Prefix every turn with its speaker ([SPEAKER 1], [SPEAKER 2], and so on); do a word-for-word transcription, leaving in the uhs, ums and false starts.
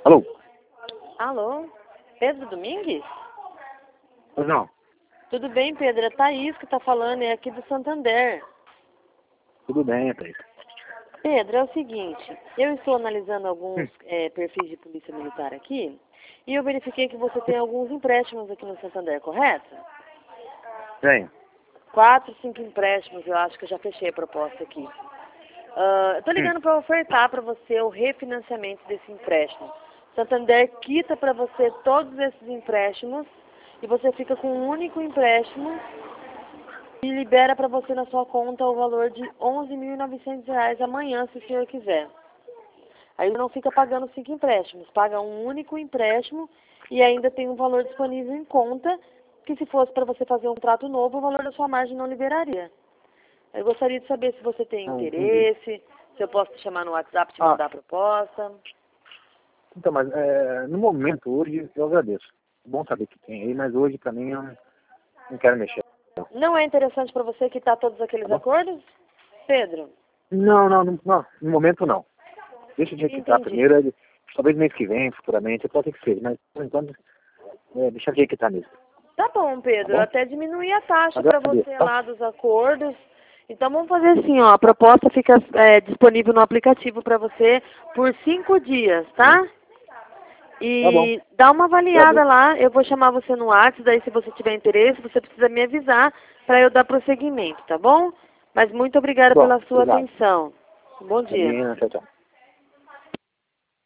[SPEAKER 1] Alô?
[SPEAKER 2] Alô? Pedro Domingues?
[SPEAKER 1] Pois não.
[SPEAKER 2] Tudo bem, Pedro? É Thaís que está falando, é aqui do Santander.
[SPEAKER 1] Tudo bem, Thaís.
[SPEAKER 2] Pedro, é o seguinte, eu estou analisando alguns
[SPEAKER 1] Hum.
[SPEAKER 2] é, perfis de polícia militar aqui e eu verifiquei que você tem alguns empréstimos aqui no Santander, correto?
[SPEAKER 1] Tenho.
[SPEAKER 2] Quatro, cinco empréstimos, eu acho que eu já fechei a proposta aqui. Ah, eu estou ligando
[SPEAKER 1] Hum.
[SPEAKER 2] para ofertar para você o refinanciamento desse empréstimo. Santander quita para você todos esses empréstimos e você fica com um único empréstimo e libera para você na sua conta o valor de onze mil e novecentos reais amanhã, se o senhor quiser. Aí não fica pagando cinco empréstimos, paga um único empréstimo e ainda tem um valor disponível em conta, que se fosse para você fazer um contrato novo, o valor da sua margem não liberaria. Eu gostaria de saber se você tem
[SPEAKER 1] Não, entendi.
[SPEAKER 2] interesse, se eu posso te chamar no WhatsApp e te
[SPEAKER 1] Ah,
[SPEAKER 2] mandar a proposta.
[SPEAKER 1] então, mas é, no momento, hoje, eu agradeço. Bom saber que tem aí, mas hoje, pra mim, eu não, não quero mexer.
[SPEAKER 2] Não é interessante para você quitar todos aqueles
[SPEAKER 1] Tá bom?
[SPEAKER 2] acordos? Pedro?
[SPEAKER 1] Não, não, não, não, no momento não. Deixa de requitar
[SPEAKER 2] Entendi.
[SPEAKER 1] primeiro, ele- talvez mês que vem, futuramente, pode ser que seja, mas por enquanto, é, deixa de requitar mesmo.
[SPEAKER 2] Tá bom, Pedro.
[SPEAKER 1] Tá bom?
[SPEAKER 2] Até diminuir a taxa para
[SPEAKER 1] Agradeço,
[SPEAKER 2] você
[SPEAKER 1] tá?
[SPEAKER 2] lá dos acordos. Então vamos fazer assim, ó. A proposta fica é, disponível no aplicativo para você por cinco dias,
[SPEAKER 1] Uhum.
[SPEAKER 2] tá?
[SPEAKER 1] Tá bom,
[SPEAKER 2] E dá uma avaliada
[SPEAKER 1] agradeço.
[SPEAKER 2] lá. Eu vou chamar você no WhatsApp, daí se você tiver interesse, você precisa me avisar para eu dar prosseguimento, tá bom? Mas muito obrigada
[SPEAKER 1] Bom,
[SPEAKER 2] pela sua
[SPEAKER 1] obrigado.
[SPEAKER 2] atenção. Bom dia.
[SPEAKER 1] Imagina, tchau, tchau.